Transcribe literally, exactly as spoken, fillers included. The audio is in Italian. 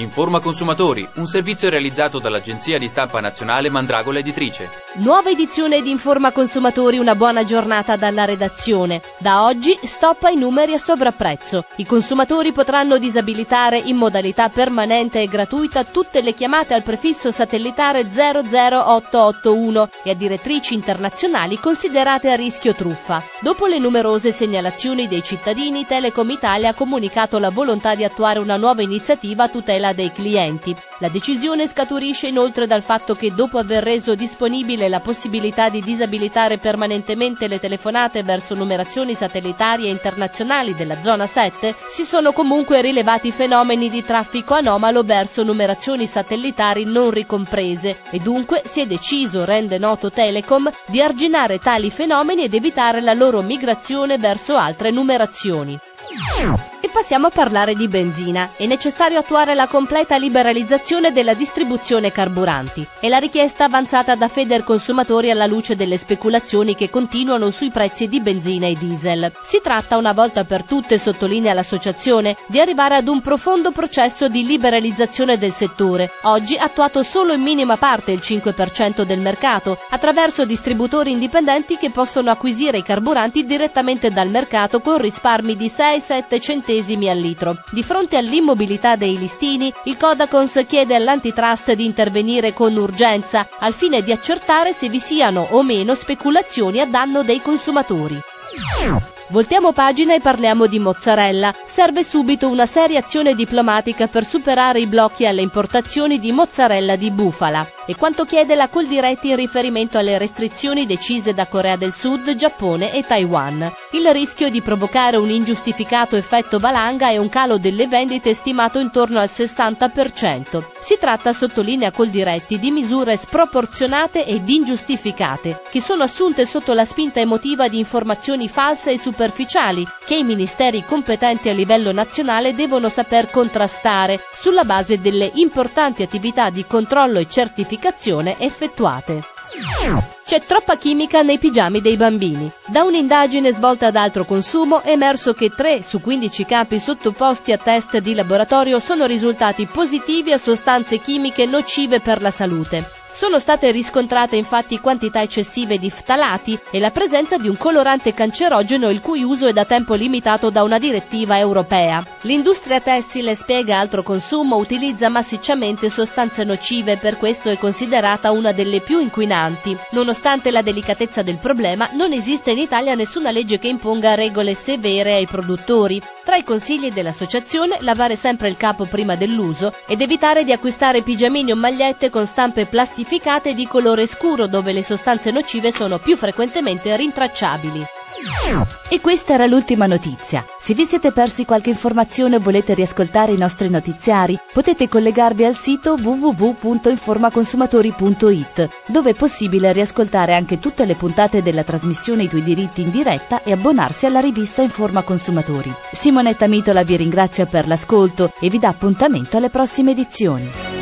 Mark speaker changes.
Speaker 1: Informa Consumatori, un servizio realizzato dall'agenzia di stampa nazionale Mandragola Editrice.
Speaker 2: Nuova edizione di Informa Consumatori, una buona giornata dalla redazione. Da oggi stop ai numeri a sovrapprezzo. I consumatori potranno disabilitare in modalità permanente e gratuita tutte le chiamate al prefisso satellitare zero zero otto otto uno e a direttrici internazionali considerate a rischio truffa. Dopo le numerose segnalazioni dei cittadini, Telecom Italia ha comunicato la volontà di attuare una nuova iniziativa a tutela dei clienti. La decisione scaturisce inoltre dal fatto che, dopo aver reso disponibile la possibilità di disabilitare permanentemente le telefonate verso numerazioni satellitari e internazionali della zona sette, si sono comunque rilevati fenomeni di traffico anomalo verso numerazioni satellitari non ricomprese e dunque si è deciso, rende noto Telecom, di arginare tali fenomeni ed evitare la loro migrazione verso altre numerazioni. E passiamo a parlare di benzina. È necessario attuare la completa liberalizzazione della distribuzione carburanti. È la richiesta avanzata da Federconsumatori alla luce delle speculazioni che continuano sui prezzi di benzina e diesel. Si tratta una volta per tutte, sottolinea l'associazione, di arrivare ad un profondo processo di liberalizzazione del settore, oggi attuato solo in minima parte, il cinque per cento del mercato, attraverso distributori indipendenti che possono acquisire i carburanti direttamente dal mercato con risparmi di sei sette centesimi al litro. Di fronte all'immobilità dei listini, il Codacons chiede all'antitrust di intervenire con urgenza al fine di accertare se vi siano o meno speculazioni a danno dei consumatori. Voltiamo pagina e parliamo di mozzarella. Serve subito una seria azione diplomatica per superare i blocchi alle importazioni di mozzarella di bufala. E quanto chiede la Coldiretti in riferimento alle restrizioni decise da Corea del Sud, Giappone e Taiwan. Il rischio di provocare un ingiustificato effetto valanga e un calo delle vendite stimato intorno al sessanta per cento. Si tratta, sottolinea Coldiretti, di misure sproporzionate ed ingiustificate, che sono assunte sotto la spinta emotiva di informazioni false e superficiali, che i ministeri competenti a livello nazionale devono saper contrastare, sulla base delle importanti attività di controllo e certificazione effettuate. C'è troppa chimica nei pigiami dei bambini. Da un'indagine svolta ad altro consumo è emerso che tre su quindici capi sottoposti a test di laboratorio sono risultati positivi a sostanze chimiche nocive per la salute. Sono state riscontrate infatti quantità eccessive di ftalati e la presenza di un colorante cancerogeno il cui uso è da tempo limitato da una direttiva europea. L'industria tessile, spiega altro consumo, utilizza massicciamente sostanze nocive, per questo è considerata una delle più inquinanti. Nonostante la delicatezza del problema, non esiste in Italia nessuna legge che imponga regole severe ai produttori. Tra i consigli dell'associazione, lavare sempre il capo prima dell'uso ed evitare di acquistare pigiamini o magliette con stampe plastificate di colore scuro, dove le sostanze nocive sono più frequentemente rintracciabili.
Speaker 3: E questa era l'ultima notizia. Se vi siete persi qualche informazione o volete riascoltare i nostri notiziari, potete collegarvi al sito w w w punto informaconsumatori punto i t, dove è possibile riascoltare anche tutte le puntate della trasmissione I tuoi diritti in diretta e abbonarsi alla rivista Informa Consumatori. Simonetta Mitola vi ringrazia per l'ascolto e vi dà appuntamento alle prossime edizioni.